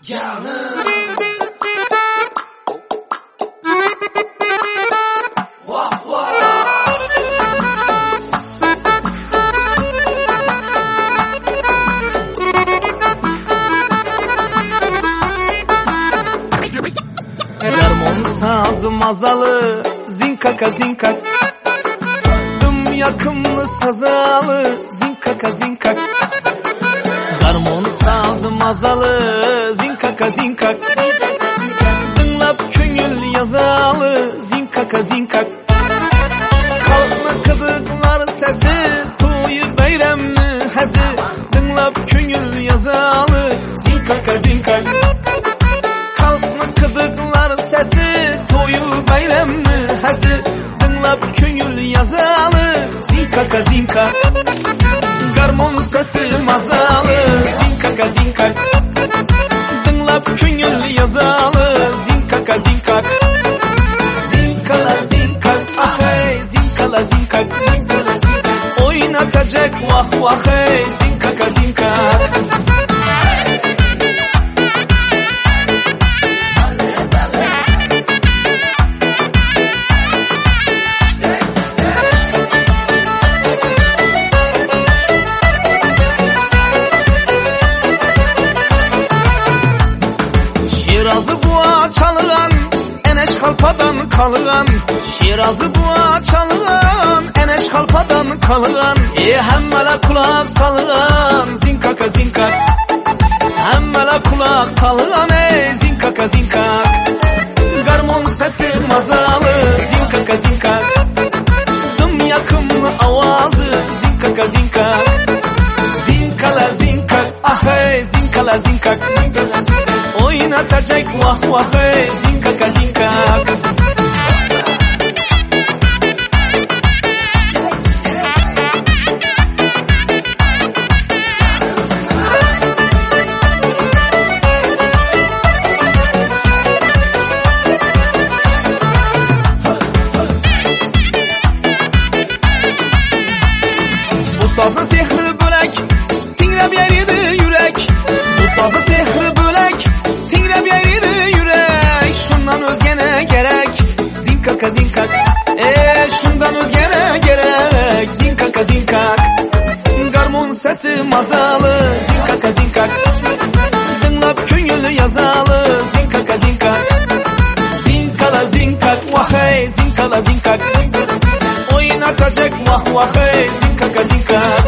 Canım Vah vah Dermon sazı mazalı zinkaka zinkak, dım yakımlı sazalı zinkaka zinkak. Dermon sazı mazalı zinkaka zinkak, dinlap köngül yazalı zinkaka zinkak. Kalkma kıdıklar sesi toyu beyremli hezi, dinlap köngül yazalı zinkaka zinkak. Kıdıklar sesi toyu bayramı hezi, dinlap köngül yazalı zinkaka zinka. Garmon sesi mazalı zinkaka zinka, dinlap köngül yazalı zinkaka zinka. Zinkala zinkak ah hey zinkala zinkak, oynatacak vah vah hey zinkaka zinkak. Şirazı buğa çalıgan, eneş kalpadan kalıgan. Şirazı buğa çalıgan, eneş kalpadan kalıgan. Hemmele kulak salıgan, zinkaka zinkak. Hemmele kulak salıgan, zinkaka zinkak. Garmon sesi mazalı, zinkaka zinkak. Dım yakımlı avazı, zinkaka zinkak. Zinkala zinkak, ah hey zinkala zinkak. Oynatacak vah vah hey zinkaka zinkak. Bu sazda sehri bölek, tingreb yeriydi yürek. Bu sazda sehri bölek, tingreb yeriydi yürek. Şundan özgene gerek, zinkaka zinkak. Şundan özgene gerek, zinkaka zinkak. Garmon sesi mazalı, zinkaka zinkak. Dinlap köngülü yazalı, zinkaka zinkak. Zinkala zinkak, vah hey zinkala zinkak. Oynatacak vah vah hey zinkaka zinkak.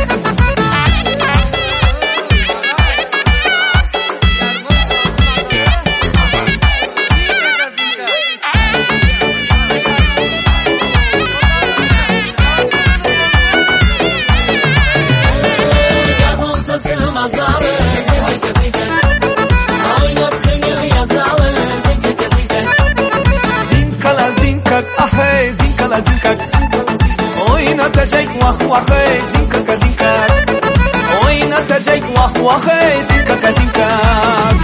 Zinkala zinkak ah hey zinkala zinkak. Oynatacak vah vah hey zinkaka zinkak. Oynatacak vah vah hey zinkaka zinkak.